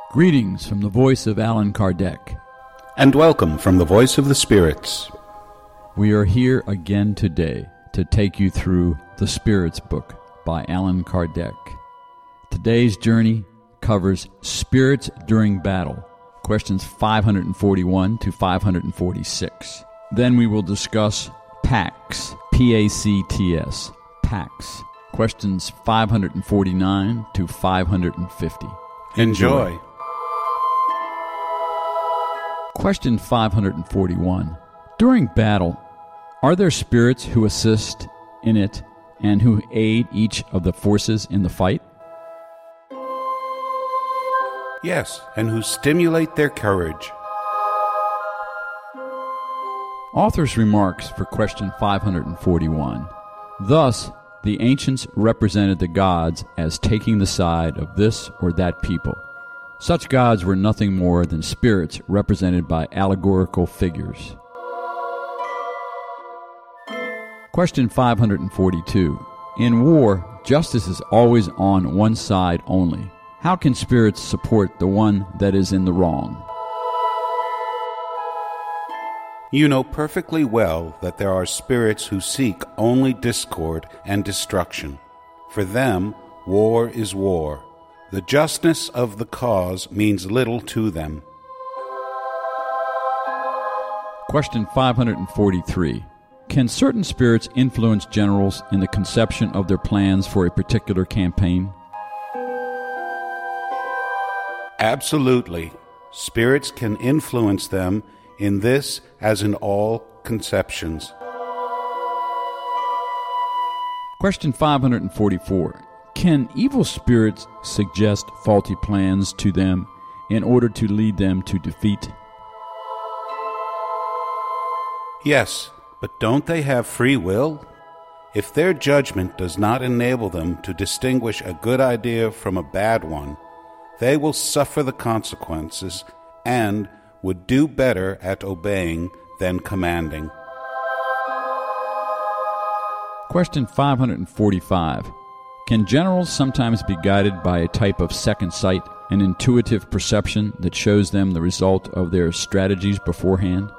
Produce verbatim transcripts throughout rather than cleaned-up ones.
Greetings from the voice of Allan Kardec. And welcome from the voice of the spirits. We are here again today to take you through The Spirits Book by Allan Kardec. Today's journey covers spirits during battle, questions five forty-one to five forty-six. Then we will discuss Pacts, P A C T S, Pacts, questions five forty-nine to five fifty. Enjoy. Enjoy. Question five forty-one. During battle, are there spirits who assist in it and who aid each of the forces in the fight? Yes, and who stimulate their courage. Author's remarks for question five forty-one. Thus, the ancients represented the gods as taking the side of this or that people. Such gods were nothing more than spirits represented by allegorical figures. Question five forty-two. In war, justice is always on one side only. How can spirits support the one that is in the wrong? You know perfectly well that there are spirits who seek only discord and destruction. For them, war is war. The justness of the cause means little to them. Question five forty-three. Can certain spirits influence generals in the conception of their plans for a particular campaign? Absolutely. Spirits can influence them in this as in all conceptions. Question five forty-four. Can evil spirits suggest faulty plans to them in order to lead them to defeat? Yes, but don't they have free will? If their judgment does not enable them to distinguish a good idea from a bad one, they will suffer the consequences and would do better at obeying than commanding. Question five forty-five. Can generals sometimes be guided by a type of second sight, an intuitive perception that shows them the result of their strategies beforehand?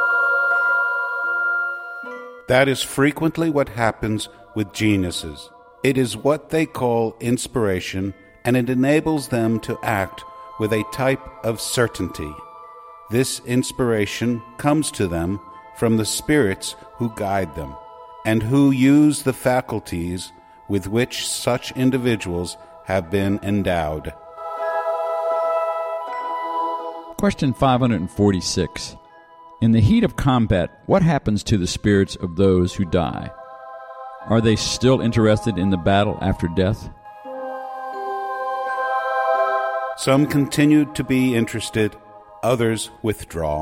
That is frequently what happens with geniuses. It is what they call inspiration, and it enables them to act with a type of certainty. This inspiration comes to them from the spirits who guide them, and who use the faculties with which such individuals have been endowed. Question five forty-six. In the heat of combat, what happens to the spirits of those who die? Are they still interested in the battle after death? Some continue to be interested, others withdraw.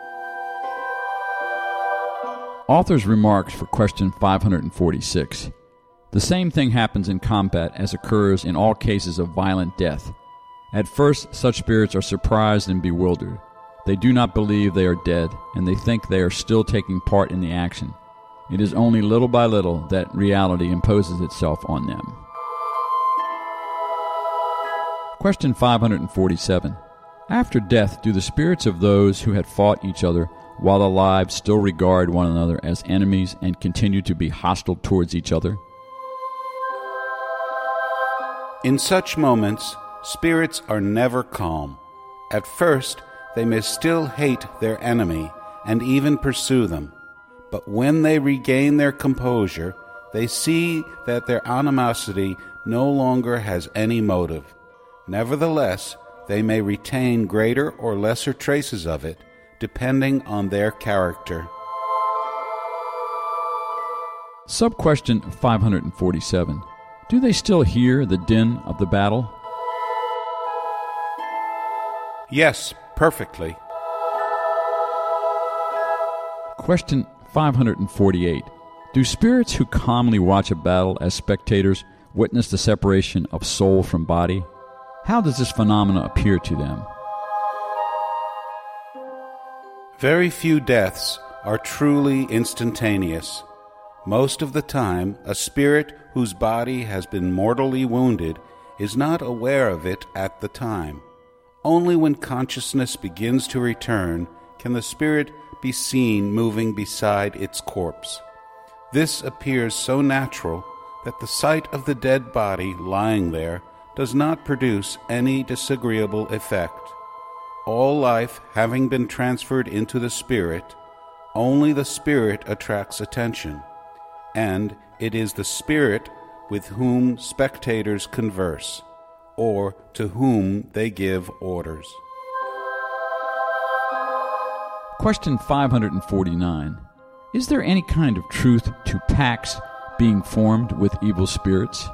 Author's remarks for question five forty-six. The same thing happens in combat as occurs in all cases of violent death. At first, such spirits are surprised and bewildered. They do not believe they are dead, and they think they are still taking part in the action. It is only little by little that reality imposes itself on them. Question five forty-seven. After death, do the spirits of those who had fought each other while alive still regard one another as enemies and continue to be hostile towards each other? In such moments, spirits are never calm. At first, they may still hate their enemy and even pursue them. But when they regain their composure, they see that their animosity no longer has any motive. Nevertheless, they may retain greater or lesser traces of it, depending on their character. Sub-question five forty-seven. Do they still hear the din of the battle? Yes, perfectly. Question five forty-eight. Do spirits who calmly watch a battle as spectators witness the separation of soul from body? How does this phenomena appear to them? Very few deaths are truly instantaneous. Most of the time, a spirit whose body has been mortally wounded is not aware of it at the time. Only when consciousness begins to return can the spirit be seen moving beside its corpse. This appears so natural that the sight of the dead body lying there does not produce any disagreeable effect. All life having been transferred into the spirit, only the spirit attracts attention, and it is the spirit with whom spectators converse, or to whom they give orders. Question five hundred forty-nine. Is there any kind of truth to pacts being formed with evil spirits?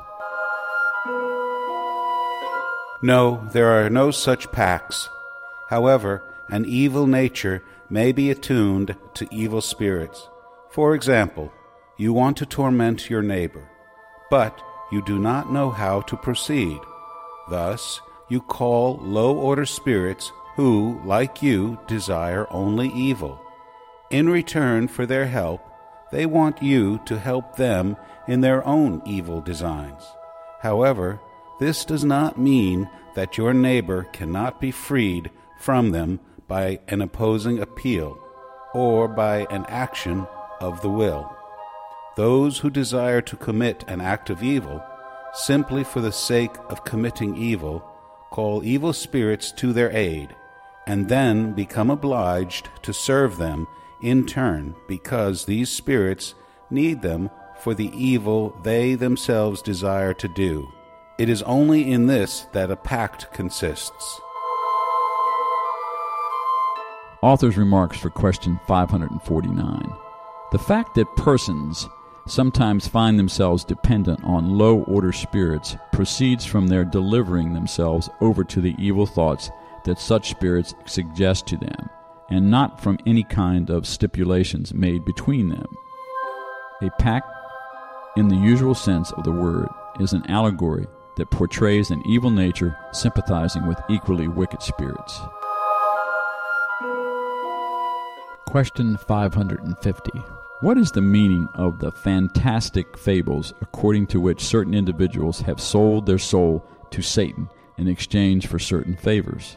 No, there are no such pacts. However, an evil nature may be attuned to evil spirits. For example, you want to torment your neighbor, but you do not know how to proceed. Thus, you call low-order spirits who, like you, desire only evil. In return for their help, they want you to help them in their own evil designs. However, this does not mean that your neighbor cannot be freed from them by an opposing appeal or by an action of the will. Those who desire to commit an act of evil, simply for the sake of committing evil, call evil spirits to their aid, and then become obliged to serve them in turn because these spirits need them for the evil they themselves desire to do. It is only in this that a pact consists. Author's remarks for question five hundred forty-nine. The fact that persons sometimes find themselves dependent on low-order spirits proceeds from their delivering themselves over to the evil thoughts that such spirits suggest to them, and not from any kind of stipulations made between them. A pact, in the usual sense of the word, is an allegory that portrays an evil nature sympathizing with equally wicked spirits. Question five hundred fifty. What is the meaning of the fantastic fables according to which certain individuals have sold their soul to Satan in exchange for certain favors?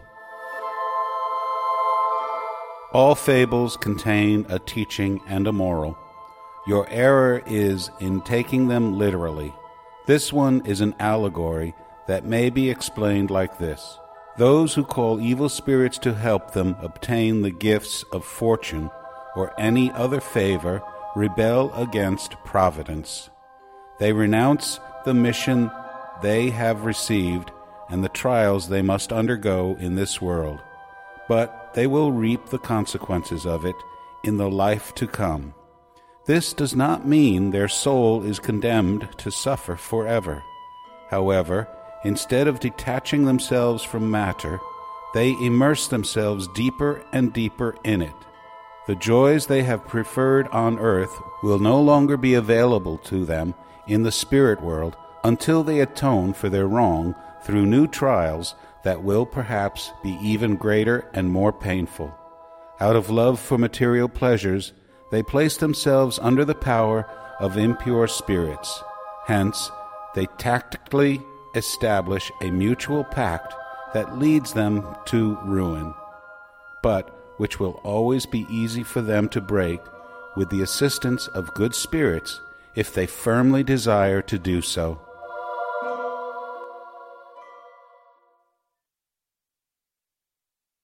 All fables contain a teaching and a moral. Your error is in taking them literally. This one is an allegory that may be explained like this. Those who call evil spirits to help them obtain the gifts of fortune or any other favor rebel against providence. They renounce the mission they have received and the trials they must undergo in this world, but they will reap the consequences of it in the life to come. This does not mean their soul is condemned to suffer forever. However, instead of detaching themselves from matter, they immerse themselves deeper and deeper in it. The joys they have preferred on earth will no longer be available to them in the spirit world until they atone for their wrong through new trials that will perhaps be even greater and more painful. Out of love for material pleasures, they place themselves under the power of impure spirits. Hence, they tactically establish a mutual pact that leads them to ruin, but which will always be easy for them to break with the assistance of good spirits if they firmly desire to do so.